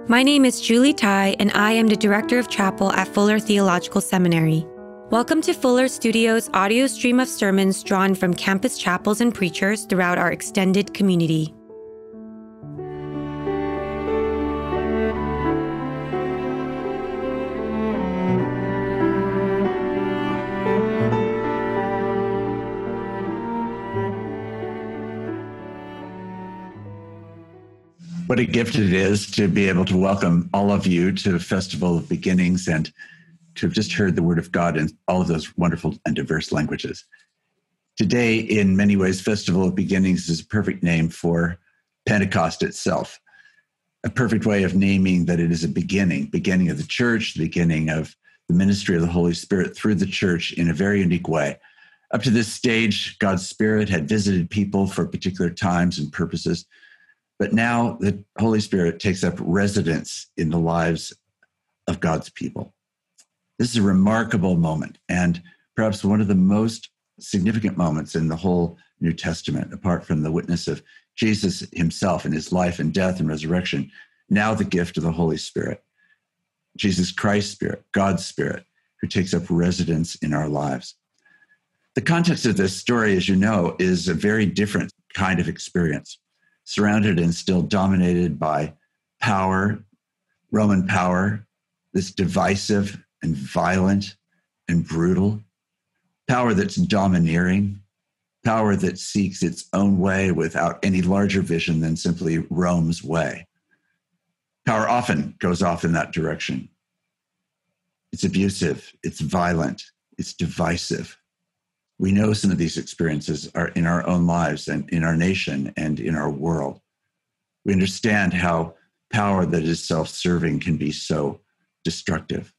My name is Julie Tai, and I am the Director of Chapel at Fuller Theological Seminary. Welcome to Fuller Studios' audio stream of sermons drawn from campus chapels and preachers throughout our extended community. What a gift it is to be able to welcome all of you to Festival of Beginnings and to have just heard the Word of God in all of those wonderful and diverse languages. Today, in many ways, Festival of Beginnings is a perfect name for Pentecost itself, a perfect way of naming that it is a beginning of the church, the beginning of the ministry of the Holy Spirit through the church in a very unique way. Up to this stage, God's Spirit had visited people for particular times and purposes. But now the Holy Spirit takes up residence in the lives of God's people. This is a remarkable moment, and perhaps one of the most significant moments in the whole New Testament, apart from the witness of Jesus himself in his life and death and resurrection. Now the gift of the Holy Spirit, Jesus Christ's Spirit, God's Spirit, who takes up residence in our lives. The context of this story, as you know, is a very different kind of experience, surrounded and still dominated by power, Roman power, this divisive and violent and brutal, power that's domineering, power that seeks its own way without any larger vision than simply Rome's way. Power often goes off in that direction. It's abusive, it's violent, it's divisive. We know some of these experiences are in our own lives and in our nation and in our world. We understand how power that is self-serving can be so destructive.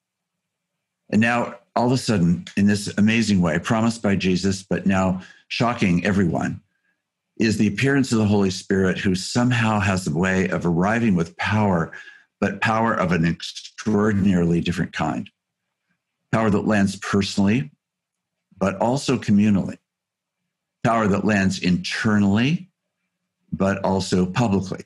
And now, all of a sudden, in this amazing way, promised by Jesus, but now shocking everyone, is the appearance of the Holy Spirit, who somehow has the way of arriving with power, but power of an extraordinarily different kind. Power that lands personally, but also communally. Power that lands internally, but also publicly.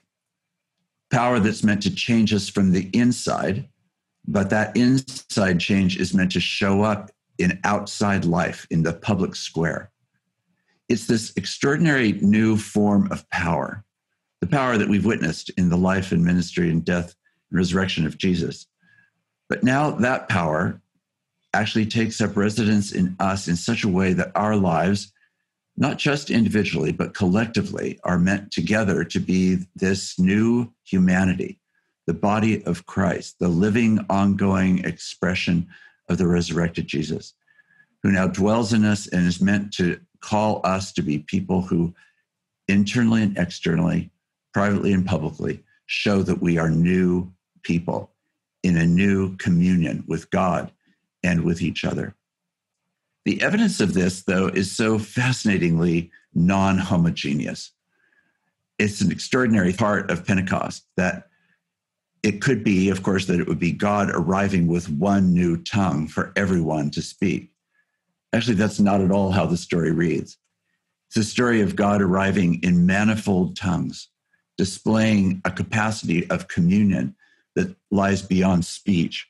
Power that's meant to change us from the inside, but that inside change is meant to show up in outside life, in the public square. It's this extraordinary new form of power, the power that we've witnessed in the life and ministry and death and resurrection of Jesus. But now that power actually takes up residence in us in such a way that our lives, not just individually, but collectively, are meant together to be this new humanity, the body of Christ, the living, ongoing expression of the resurrected Jesus, who now dwells in us and is meant to call us to be people who internally and externally, privately and publicly, show that we are new people in a new communion with God and with each other. The evidence of this, though, is so fascinatingly non-homogeneous. It's an extraordinary part of Pentecost that it could be, of course, that it would be God arriving with one new tongue for everyone to speak. Actually, that's not at all how the story reads. It's a story of God arriving in manifold tongues, displaying a capacity of communion that lies beyond speech.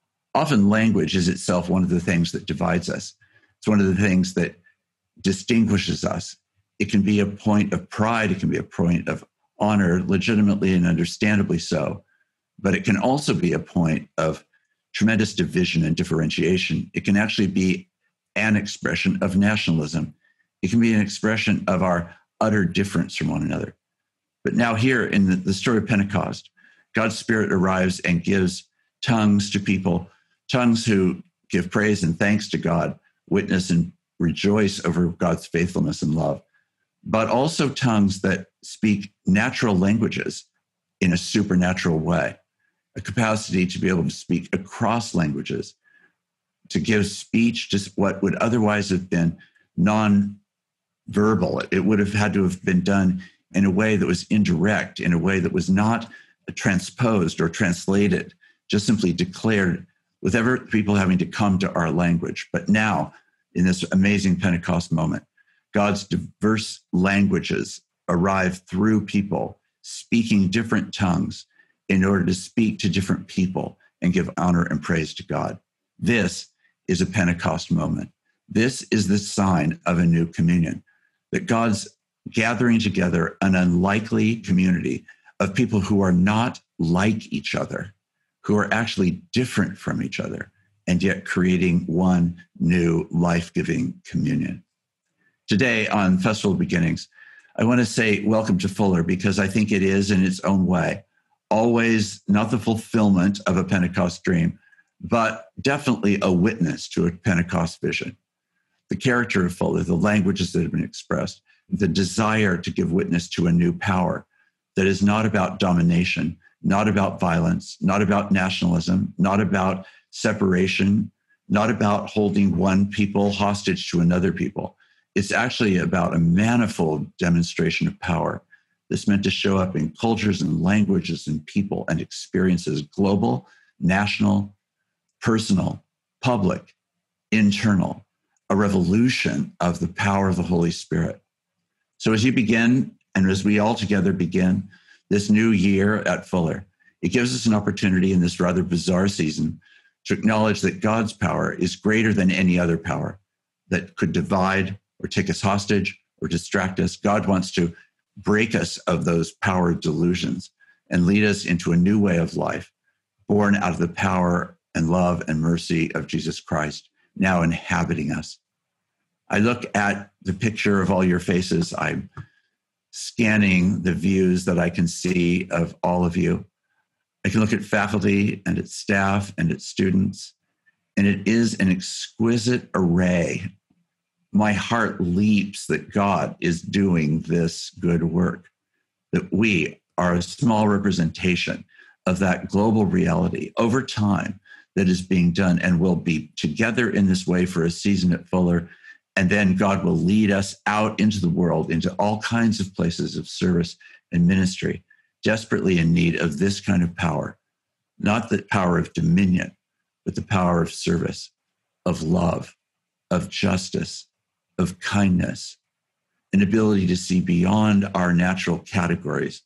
Often language is itself one of the things that divides us. It's one of the things that distinguishes us. It can be a point of pride. It can be a point of honor, legitimately and understandably so. But it can also be a point of tremendous division and differentiation. It can actually be an expression of nationalism. It can be an expression of our utter difference from one another. But now here in the story of Pentecost, God's Spirit arrives and gives tongues to people, tongues who give praise and thanks to God, witness and rejoice over God's faithfulness and love, but also tongues that speak natural languages in a supernatural way, a capacity to be able to speak across languages, to give speech to what would otherwise have been non-verbal. It would have had to have been done in a way that was indirect, in a way that was not transposed or translated, just simply declared without people having to come to our language. But now, in this amazing Pentecost moment, God's diverse languages arrive through people speaking different tongues in order to speak to different people and give honor and praise to God. This is a Pentecost moment. This is the sign of a new communion, that God's gathering together an unlikely community of people who are not like each other, who are actually different from each other, and yet creating one new life-giving communion. Today on Festival of Beginnings, I want to say welcome to Fuller, because I think it is, in its own way, always not the fulfillment of a Pentecost dream, but definitely a witness to a Pentecost vision. The character of Fuller, the languages that have been expressed, the desire to give witness to a new power that is not about domination, not about violence, not about nationalism, not about separation, not about holding one people hostage to another people. It's actually about a manifold demonstration of power that's meant to show up in cultures and languages and people and experiences, global, national, personal, public, internal, a revolution of the power of the Holy Spirit. So as you begin, and as we all together begin this new year at Fuller, it gives us an opportunity in this rather bizarre season to acknowledge that God's power is greater than any other power that could divide or take us hostage or distract us. God wants to break us of those power delusions and lead us into a new way of life, born out of the power and love and mercy of Jesus Christ, now inhabiting us. I look at the picture of all your faces. I'm scanning the views that I can see of all of you. I can look at faculty and at staff and at students, and it is an exquisite array. My heart leaps that God is doing this good work, that we are a small representation of that global reality over time that is being done and will be together in this way for a season at Fuller. And then God will lead us out into the world, into all kinds of places of service and ministry, desperately in need of this kind of power, not the power of dominion, but the power of service, of love, of justice, of kindness, an ability to see beyond our natural categories,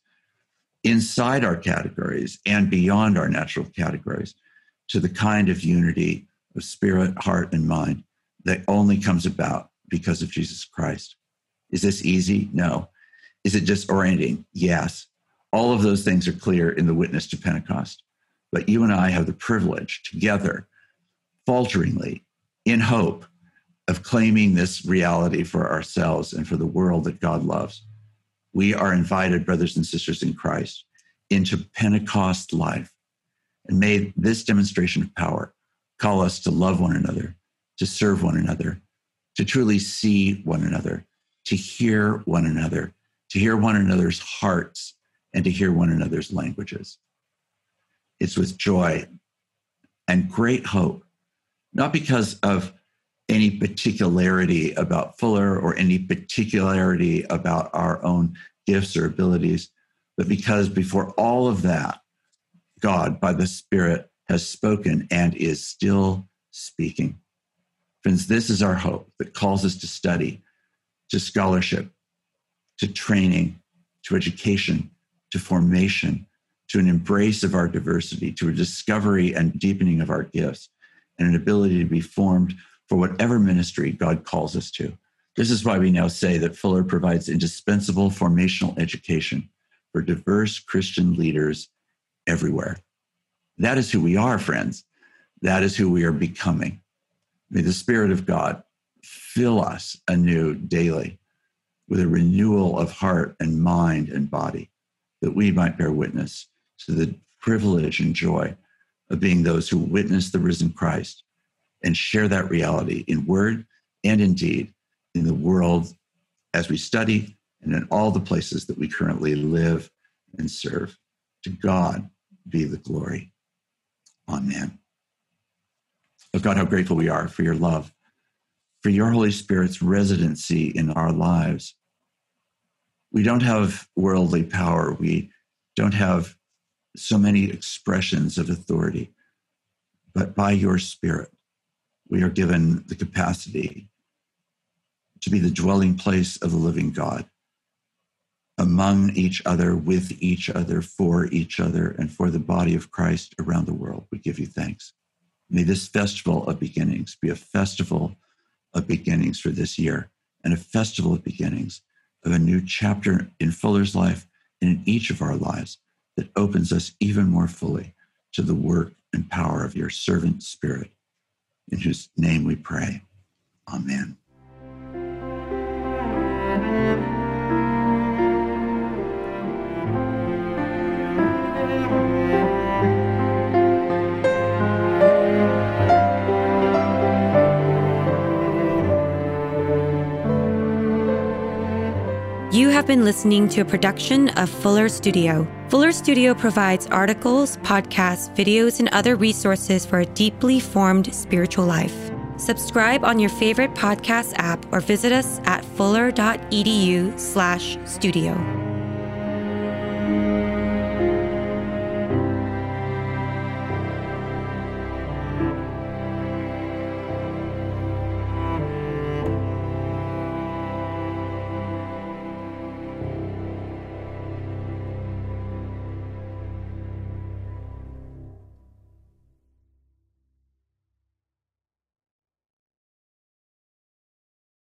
inside our categories, and beyond our natural categories, to the kind of unity of spirit, heart, and mind that only comes about because of Jesus Christ. Is this easy? No. Is it disorienting? Yes. All of those things are clear in the witness to Pentecost. But you and I have the privilege together, falteringly, in hope, of claiming this reality for ourselves and for the world that God loves. We are invited, brothers and sisters in Christ, into Pentecost life. And may this demonstration of power call us to love one another, to serve one another, to truly see one another, to hear one another, to hear one another's hearts, and to hear one another's languages. It's with joy and great hope, not because of any particularity about Fuller or any particularity about our own gifts or abilities, but because before all of that, God, by the Spirit, has spoken and is still speaking. Friends, this is our hope that calls us to study, to scholarship, to training, to education, to formation, to an embrace of our diversity, to a discovery and deepening of our gifts, and an ability to be formed for whatever ministry God calls us to. This is why we now say that Fuller provides indispensable formational education for diverse Christian leaders everywhere. That is who we are, friends. That is who we are becoming. May the Spirit of God fill us anew daily with a renewal of heart and mind and body, that we might bear witness to the privilege and joy of being those who witness the risen Christ and share that reality in word and in deed in the world as we study and in all the places that we currently live and serve. To God be the glory. Amen. Oh God, how grateful we are for your love, for your Holy Spirit's residency in our lives. We don't have worldly power. We don't have so many expressions of authority, but by your Spirit, we are given the capacity to be the dwelling place of the living God, among each other, with each other, for each other, and for the body of Christ around the world. We give you thanks. May this festival of beginnings be a festival of beginnings for this year, and a festival of beginnings of a new chapter in Fuller's life and in each of our lives that opens us even more fully to the work and power of your servant Spirit, in whose name we pray. Amen. You have been listening to a production of Fuller Studio. Fuller Studio provides articles, podcasts, videos, and other resources for a deeply formed spiritual life. Subscribe on your favorite podcast app or visit us at fuller.edu/studio.